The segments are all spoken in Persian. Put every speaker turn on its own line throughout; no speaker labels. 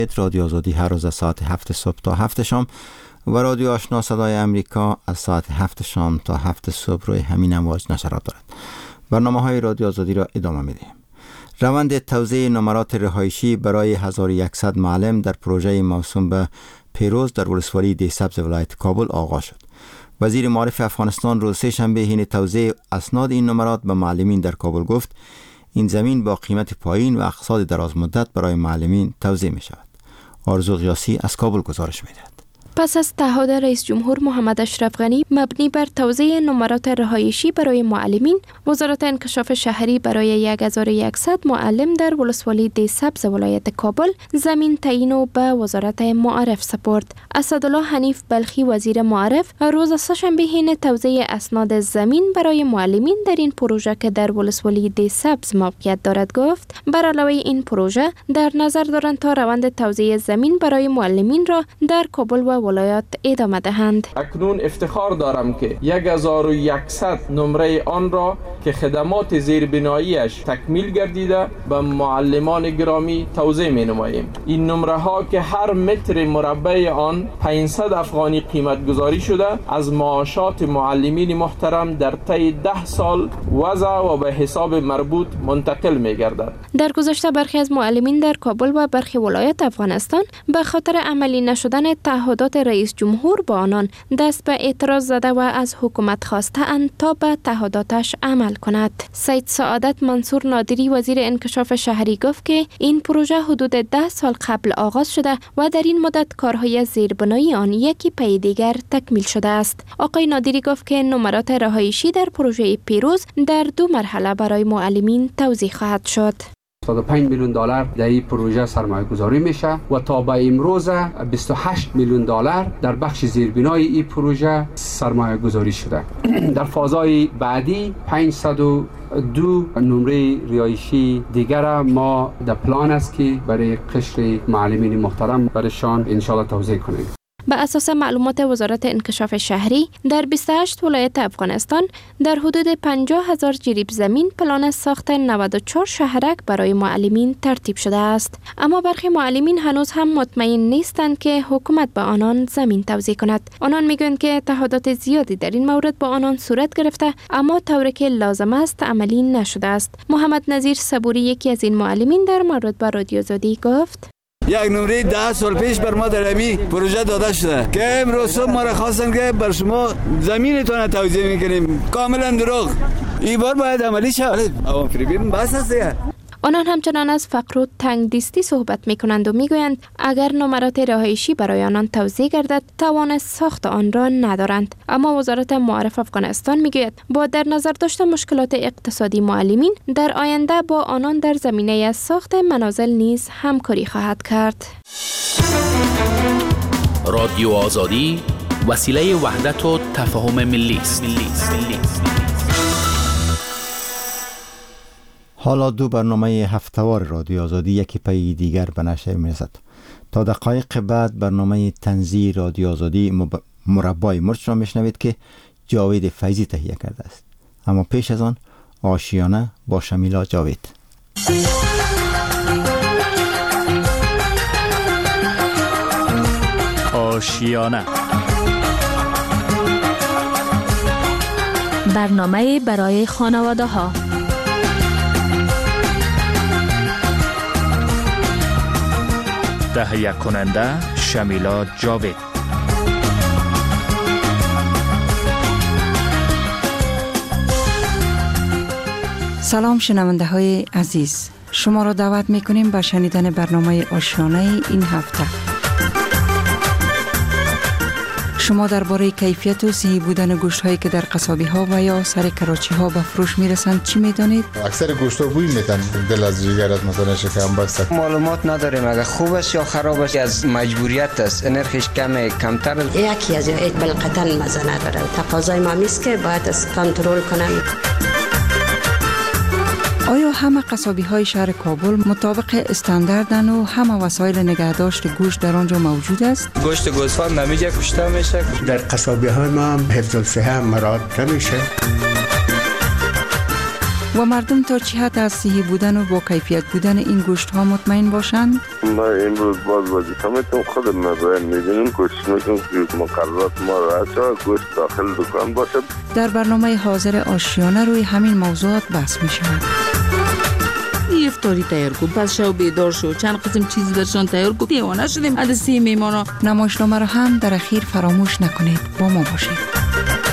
رادیو آزادی هر روز از ساعت 7 صبح تا 7 شام و رادیو آشنا صدای امریکا از ساعت 7 شام تا 7 صبح روی همین امواج نشرات دارد. برنامه‌های رادیو آزادی را ادامه می‌دهیم. روند توزیع نمرات رهایشی برای 1100 معلم در پروژه موسوم به پیروز در ولسوالی دیسبز ولایت کابل آغاز شد. وزیر معارف افغانستان روز سه‌شنبه حین توزیع اسناد این نمرات به معلمین در کابل گفت این زمین با قیمت پایین و اقساط دراز مدت برای معلمین توزیع می شود. آرزو غیاثی از کابل گزارش می دهد.
پس از تعهد رئیس جمهور محمد اشرف غنی مبنی بر توزیع نمرات رهایشی برای معلمین، وزارت انکشاف شهری برای 1100 معلم در ولسوالی دیسبز ولایت کابل زمین تعیین و به وزارت معارف سپرد. اسدالله حنیف بلخی وزیر معارف روز سه‌شنبه حین توزیع اسناد زمین برای معلمین در این پروژه که در ولسوالی دیسبز موقعیت دارد گفت بر علاوه این پروژه در نظر دارند تا روند توزیع زمین برای معلمین را در کابل و ولایات ادامه دهند.
اکنون افتخار دارم که 1100 نمره آن را که خدمات زیربناییش تکمیل گردیده به معلمان گرامی توزیع می نماییم. این نمره ها که هر متر مربع آن 500 افغانی قیمت گذاری شده از معاشات معلمین محترم در طی 10 سال وضع و به حساب مربوط منتقل می گردد.
در گذشته برخی از معلمین در کابل و برخی ولایات افغانستان به خاطر عملی نشدن تعهدات رئیس جمهور با آنان دست به اعتراض زده و از حکومت خواسته اند تا به تعهداتش عمل کند. سید سعادت منصور نادری وزیر انکشاف شهری گفت که این پروژه حدود 10 سال قبل آغاز شده و در این مدت کارهای زیربنایی آن یکی پی دیگر تکمیل شده است. آقای نادری گفت که نمرات رهایشی در پروژه پیروز در 2 مرحله برای معلمین توزیع خواهد شد.
25 میلیون دلار در این پروژه سرمایه گذاری میشه و تا به امروز 28 میلیون دلار در بخش زیربنای این پروژه سرمایه گذاری شده. در فازهای بعدی 502 نمره رهایشی دیگر ما در پلان است که برای قشر معلمین محترم برایشان ان شاء الله توزیع کنیم.
به اساس معلومات وزارت انکشاف شهری در 28 ولایت افغانستان در حدود 50,000 جریب زمین پلان ساخت 94 شهرک برای معلمین ترتیب شده است. اما برخی معلمین هنوز هم مطمئن نیستند که حکومت به آنان زمین توزیع کند. آنان میگویند که تعهدات زیادی در این مورد با آنان صورت گرفته اما طوری که لازم است عملی نشده است. محمد نظیر صبوری یکی از این معلمین در مورد با رادیو آزادی گفت:
یک نمره 10 سال پیش بر ما در امی پروژه داده شده که امروز ما را خواستن که بر شما زمینتون توزیع میکنیم. کاملا دروغ. این بار باید عملی شود. عوام فریبین بس است دیگه.
آنان همچنان از فقر و تنگدستی صحبت میکنند و میگویند اگر نمرات رهایشی برای آنان توزیع گردد توان ساخت آن را ندارند. اما وزارت معارف افغانستان میگوید با در نظر داشتن مشکلات اقتصادی معلمین در آینده با آنان در زمینه ساخت منازل نیز همکاری خواهد کرد.
رادیو آزادی وسیله وحدت و تفاهم ملی است.
حالا 2 برنامه هفته‌وار رادیو آزادی یکی پی دیگر به نشر می‌رسد. تا دقایق بعد برنامه طنزی رادیو آزادی مربای مرچ را میشنوید که جاوید فیضی تهیه کرده است. اما پیش از آن آشیانه با شمیلا جاوید.
آشیانه،
برنامه برای خانواده ها.
تهیه کننده شمیلا جاوید.
سلام شنونده های عزیز، شما را دعوت می کنیم به شنیدن برنامه آشیانه این هفته. شما درباره کیفیت و صحی بودن گوشت هایی که در قصابی ها و یا سر کراچی ها به فروش می رسند چی می دانید؟
اکثر گوشت ها بوی میتن، دل از جگر از مثلا شکم بسته.
معلومات نداریم اگر خوب است یا خراب است، از مجبوریت است، نرخش کمتر.
یکی از این بالقطن مزه نداره، تقاضای ما میست که باید از کنترل کنم.
آیا همه قصابی های شهر کابل مطابق استانداردن و همه وسایل نگهداشت گوشت در آنجا موجود است؟
گوشت گوسفند نمیجا کشته میشه.
در قصابی های ما حفظ الصحه مراعات نمیشه.
و مردم تا چه حد از صحی بودن و با کیفیت بودن این گوشت ها مطمئن باشند؟
ما امروز باز وظیفه‌مون خودم نباید می‌بینیم گوشتمون مقررات ما را گوشت داخل دکان باشه.
در برنامه حاضر آشیانه روی همین موضوعات بحث می‌شود.
افطاری تیار کو، پس شو بیدار شو، چند قسم چیز درشان تیار کو، دیوانه شدیم عدسی میمانا.
نمایشنامه را هم در اخیر فراموش نکنید. با ما باشید.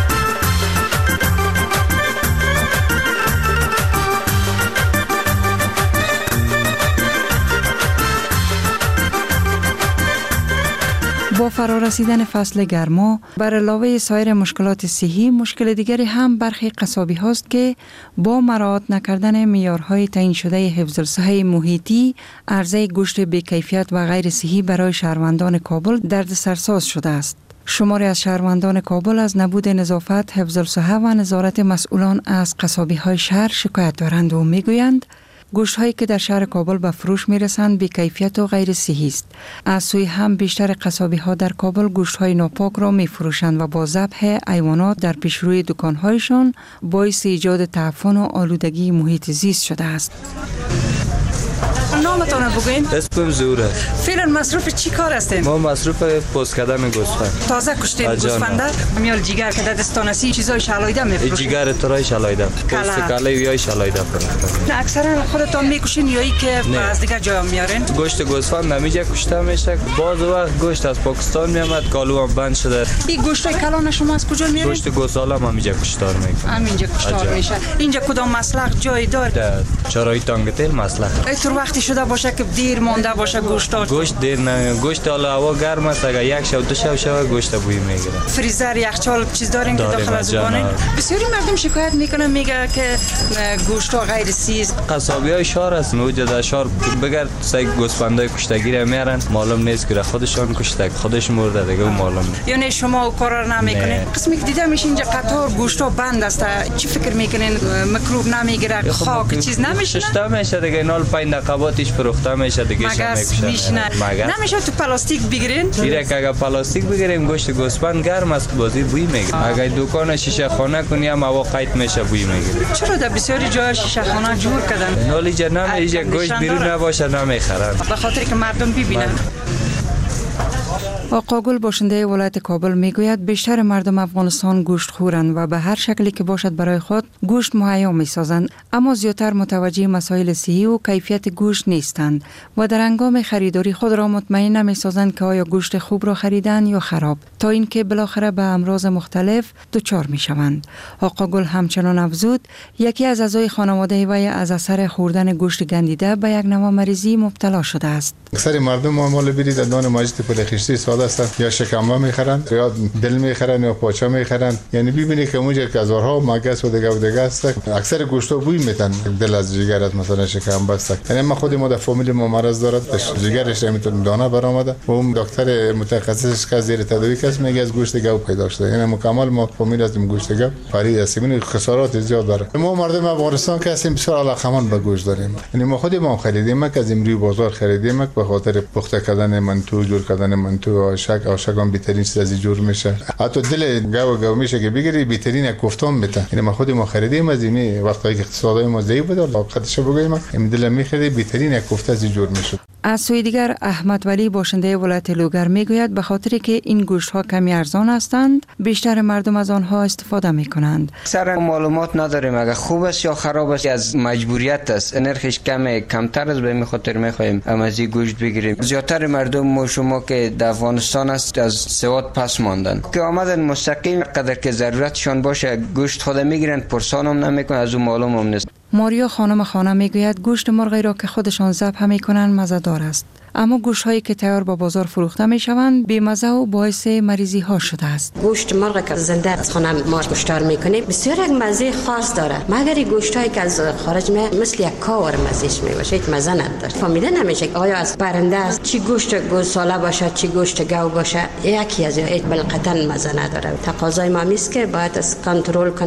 با فرارسیدن فصل گرما بر علاوه سایر مشکلات صحی، مشکل دیگری هم برخی قصابی هاست که با مراعات نکردن معیارهای تعیین شده حفظ الصحه محیطی، عرضه گوشت بی‌کیفیت و غیر صحی برای شهروندان کابل دردسرساز شده است. شماری از شهروندان کابل از نبود نظافت، حفظ الصحه و نظارت مسئولان از قصابی‌های شهر شکایت دارند و میگویند گوشت‌هایی که در شهر کابل به فروش می‌رسند بی‌کیفیت و غیر صحی است. از سوی هم بیشتر قصابی‌ها در کابل گوشت‌های ناپاک را می‌فروشند و با ذبح حیوانات در پیشروی دکان‌هایشان باعث ایجاد تعفن و آلودگی محیط زیست شده است.
نامتون بگوین؟
اسمم زوره.
فعلا مصروف چی کار هستین؟
ما مصروف پوست کردن گوسفند.
تازه کشتین گوسفنده؟ میال جیگر که دستانسی چیزای شلایده میفروشین؟
جیگر ترای شلایده. پوست کله یا شلایده فروشن.
اکثرا خودتون میکشین یا ای که از دیگه جا میارین؟
گوشت گوسفند نمیجا کشته میشه. بعض وقت گوشت از پاکستان میامد، کالو هم بند شده.
این گوشتای کلان شما از کجا میارین؟
گوشت گوساله هم میجا کشتار میکنه.
همینجا کشتار میشه. اینجا کدام مسلخ جای داره؟
چرای تانگتل مسلخ.
اینطور وقتی شده باشه که دیر مونده باشه
گوشت دیر نه، گوشت حالا هوا گرم است، اگه یک شب دو شب گوشت بوی میگیره.
فریزر یخچال چیز دارین که داخل از بانین؟ بسیاری مردم شکایت میکنن، میگه که گوشت ها غیر سیز.
قصابیای شهر است، موجود شهر بگرد سگ گوسفندای کشتگی میارن، معلوم نیست که خودشان کشته، خودش مرده دیگه معلوم نیست.
یعنی شما کار را نمیکنین؟ قسمی که دیده میشه اینجا قطار گوشت ها بند است، چی فکر میکنین؟ میکروب نمیگیره، خاک چیز نمیشه؟
شش میشه دیگه، نال 5 دقیقاتش فروخته میشه دیگه.
میشنه نمیشه تو پلاستیک بگیرین؟
دیره که اگه پلاستیک بگیریم گوشت گوسفند گرم است، بازی بوی میگیره. اگه دکان شیشه خانه کنی هم هوا قید میشه، بوی میگیره.
چرا در بسیاری جای شیشه خانه جور کردن؟
نالی جا نمیشه گوشت بیرون نباشه نمیخرن،
به خاطر که مردم ببینن.
آقا گل باشنده ولایت کابل میگوید بیشتر مردم افغانستان گوشت خورند و به هر شکلی که باشد برای خود گوشت مهیا میسازند، اما زیادتر متوجه مسائل صحی و کیفیت گوشت نیستند و در هنگام خریداری خود را مطمئن نمیسازند که آیا گوشت خوب را خریدن یا خراب، تا اینکه بالاخره به امراض مختلف دچار میشوند. آقا گل همچنان افزود یکی از اعضای خانواده وی از اثر خوردن گوشت گندیده به یک نوع مریضی مبتلا شده است.
اکثر مردم معمول برید دندان ماجت پلخشتی ساده است، یا شکمبا میخرن یا دل میخرن یا پاچه میخرن. یعنی ببینی که اونجا کزارها و مگس و دیگه است، اکثر گوشت بوی میتن، دل از جگرت مثلا شکمبا است. یعنی ما خود ما در فامیل ما مرض دارد، جگرش میتونه دانه برآمده و اون دکتر متخصص که زیر تداوی کس میگه از گوشت گاو پیدا شده. یعنی مکمل ما فامیل از گوشت گاو فرید هستیم، خسارات زیاد داره. ما مردم افغانستان که هستیم بسیار علاقمند به گوشت داریم. یعنی ما خود ما خریدیم، ما از امروز بازار خریدیم به خاطر پخته کردن منتو، جور کردن منتو، آشک هم بهترین چیز از جور میشه. حتی دل گاو میشه که بگیری بهترین کوفتان میته. یعنی ما خود ما خریدیم از این وقتی که اقتصادی ما ضعیف بود، واقعیتش بگویم این دل میخرید بهترین کوفته از جور میشه.
از سوی دیگر احمد ولی باشنده ولایت لوگر میگوید به خاطر که این گوشت ها کمی ارزان هستند بیشتر مردم از آنها استفاده میکنند.
اکثرا معلومات نداریم اگر خوب است یا خراب است، از مجبوریت است. نرخش کمتر است، به خاطر میخوایم از این گوشت بگیریم. زیادتر مردم ما شما که در افغانستان است از سواد پس ماندن که آمدن مستقیم قدر که ضرورتشان باشه گوشت خود میگیرن، پرسان هم نمیکنن، از اون معلوم هم نیست.
ماریا خانم خانه میگوید گوشت مرغی را که خودشان ذبح میکنند مزه‌دار است، اما گوشت هایی که تیار با بازار فروخته میشوند بی‌مزه و باعث مریضی ها شده است.
گوشت مرغ که زنده از خانه ما مشتر میکنیم بسیار یک مزه خاص داره، مگر گوشت هایی که از خارج مثل یک کاور مزهش میباشه، هیچ مزه نداره. فهمیده نمیشه آیا از پرنده است، چی گوشت گوساله باشه چی گوشت گاو باشه، یکی از بالقطعا مزه نداره. تقاضای ما میست که باید از کنترل کنن.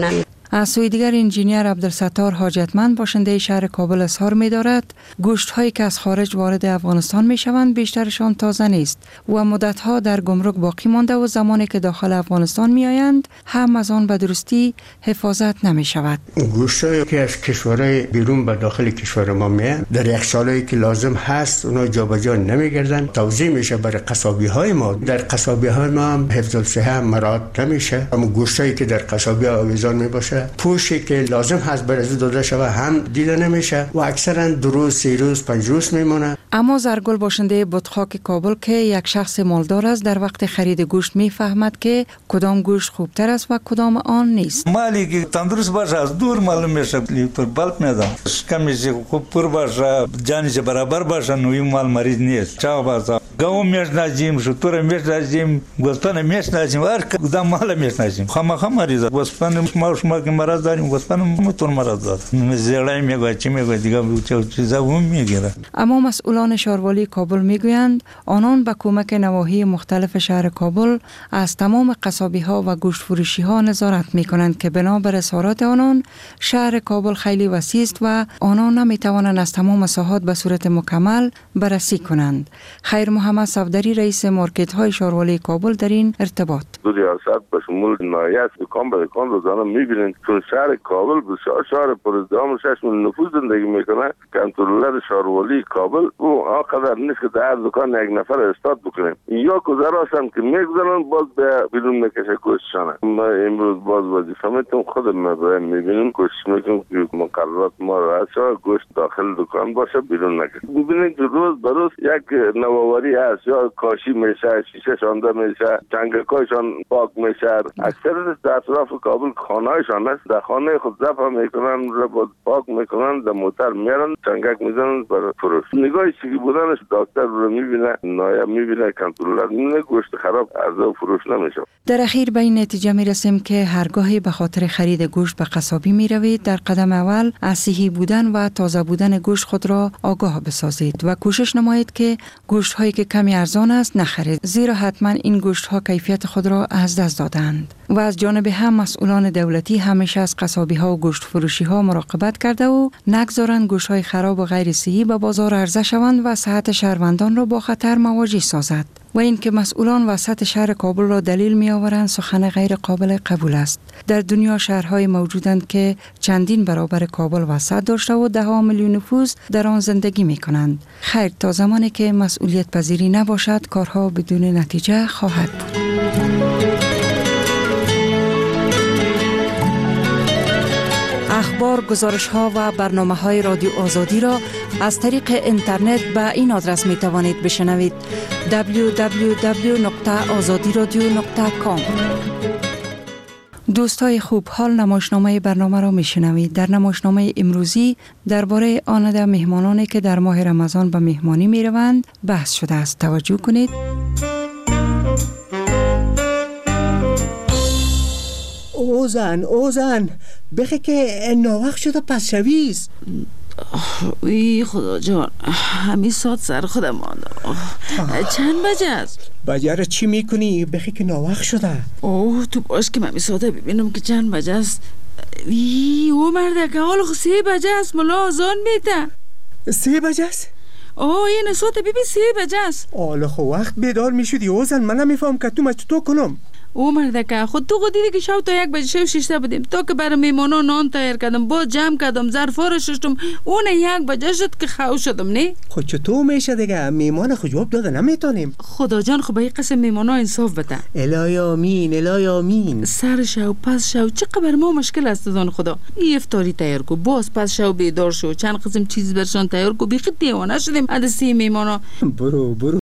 از سوی دیگر انجینیر عبدالستار حاجتمند باشنده شهر کابل اظهار می‌دارد گوشت هایی که از خارج وارد افغانستان می‌شوند بیشترشان تازه نیست و مدت‌ها در گمرک باقی مانده و زمانی که داخل افغانستان می‌آیند هم از آن به درستی حفاظت نمی‌شود.
گوشت‌هایی که از کشورهای بیرون به داخل کشور ما میان در یک سالی که لازم هست اونا جابجا نمی‌گردن، توزیع میشه برای قصابی‌های ما. در قصابی‌های ما هم حفظ الصحه مراعات نمیشه. اما گوشتایی که در قصابی‌ها آویزان میباشه پوشی که لازم هست برای از داده شود هم دیده نمیشه و اکثرا 2 روز 3 روز 5 روز میمونه.
اما زرگل باشنده بتخاک کابل که یک شخص مالدار است در وقت خرید گوشت میفهمد که کدام گوشت خوبتر است و کدام آن نیست.
مالی که تندرست باشه از دور معلوم میشه، لیتر بلب میدم شکمش خوب پر باشه، جانش برابر باشه، نوی مال مریض نیست. چا باشه گاو میش نجیم، شطور میش نجیم، گوسفند میش نجیم، هر کدام مال میش نجیم. خامخا مریض گوسفند ما که مرض داریم، گوسفند متون مرض داره، زیرای میگه چی میگه دیگه چیزا اون میگیره.
اما مسئولان شهروالی کابل میگویند آنان با کمک نواحی مختلف شهر کابل از تمام قصابی‌ها و گوشت فروشی‌ها نظارت میکنند که بنابر اظهارات آنان شهر کابل خیلی وسیع است و آنان نمیتوانند از تمام ساحات به صورت مکمل بررسی کنند. خیر محمد صفدری رئیس مارکت‌های شهروالی کابل در این ارتباط
ریاست به شمول نایت دکان به دکان روزانه میبینید چون شهر کابل بسیار شهر پر ازدحام 6 میلیون نفوس زندگی میکنه. کنترلر شهروالی کابل او آنقدر نیست که در دکان یک نفر استاد بکنه یا گذراش هم که میگذارن باز به بیرون میکشه گوشتشانه. ما امروز باز وظیفه میتونم خودم میبینیم کوشش میکنم که مقررات ما رعایت شود، گوشت داخل دکان باشه بیرون نکشه. میبینید که روز به روز یک نوآوری هست، یا کاشی میشه، شیشه شانده میشه، چنگکایشان پاک میشه. اکثر در اطراف کابل خانه‌هایشان است، در خانه خود ذبح میکنن، رو پاک میکنن، در موتر میارن، چنگک میزنن برای فروش. نگاهی چیزی بودنش دکتر رو میبینه، نایب میبینه، کنترلر میبینه، گوشت خراب از فروش نمیشه.
در اخیر به این نتیجه میرسیم که هرگاهی به خاطر خرید گوشت به قصابی میروید در قدم اول از صحی بودن و تازه بودن گوشت خود را آگاه بسازید و کوشش نمایید که گوشت هایی که کمی ارزان است نخرید، زیرا حتما این گوشت ها کیفیت خود را از دست دادند. و از جانب هم مسئولان دولتی همیشه از قصابی ها و گوشت فروشی ها مراقبت کرده و نگذارند گوشت های خراب و غیر صحی به بازار عرضه شوند و صحت شهروندان را با خطر مواجه سازد. و این که مسئولان وسط شهر کابل را دلیل می آورند سخن غیر قابل قبول است. در دنیا شهرهای موجودند که چندین برابر کابل وسط داشته و 10 میلیون نفوس در آن زندگی می کنند. خیر تا زمانی که مسئولیت پذیری نباشد کارها بدون نتیجه خواهد بود. اخبار، گزارش‌ها و برنامه‌های رادیو آزادی را از طریق اینترنت به این آدرس می‌توانید بشنوید: www.azadiradio.com. دوستای خوب، حال نمایشنامه برنامه را میشنوید. در نمایشنامه امروزی درباره آمده مهمانانی که در ماه رمضان به مهمانی میروند بحث شده است. توجه کنید.
اوزن بخی که ناوقت شده پس شویست.
ای خدا جان، همین ساعت سر خودم مانده. چند بجه است؟
بجه را چی میکنی؟ بخی که ناوقت شده.
اوه تو باش که من ساعت ببینم که چند بجه است. او مرده که حال خود 3 بجه است، ملا آزان میده.
3 بجه است؟
این ساعت ببین 3 بجه است.
حالا خو وقت بیدار میشدی اوزن، من نمیفهم که تو چطور کنم.
او مردکه خود تو دیدی که شب تا 1 بجه شب 6 بودیم تا که برای میمانا نان تیار کردم، با جمع کردم، ظرفا رو شستم، اون 1 بجه شد که خو شدم. نه
خود چطور میشه دیگه؟ میمان خود جواب داده نمیتونیم.
خدا جان خب این قسم میمانا انصاف بده.
الهی آمین، الهی آمین.
سر شو پس شو چه خبر ما مشکل است دان خدا. این افطاری تیار کو، باز پس شو بیدار شو، چند قسم چیز برشان تیار کو، بی خود دیوانه شدیم. عدسی میمانا
برو